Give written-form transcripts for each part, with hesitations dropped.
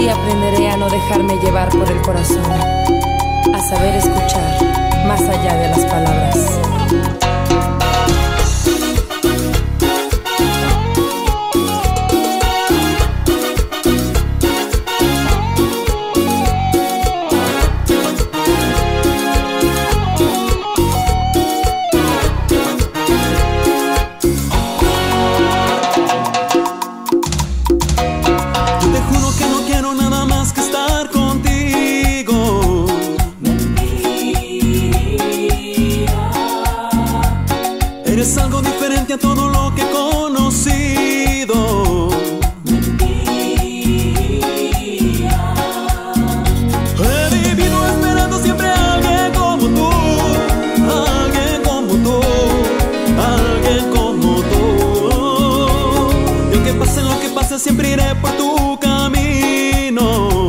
Y aprenderé a no dejarme llevar por el corazón, a saber escuchar más allá de las palabras. Eres algo diferente a todo lo que he conocido. He vivido esperando siempre a alguien como tú, alguien como tú, alguien como tú. Y aunque pase lo que pase, siempre iré por tu camino.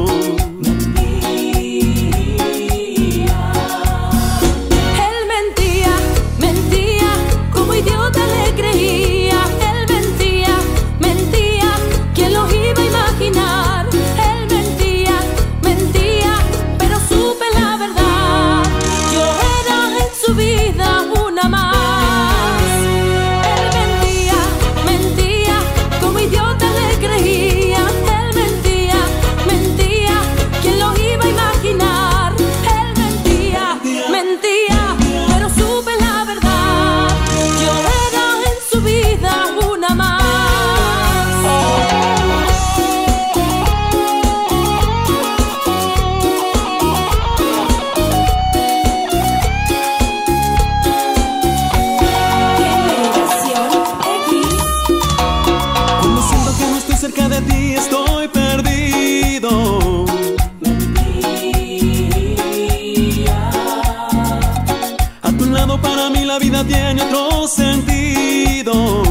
Cerca de ti estoy perdido. A tu lado para mí la vida tiene otro sentido.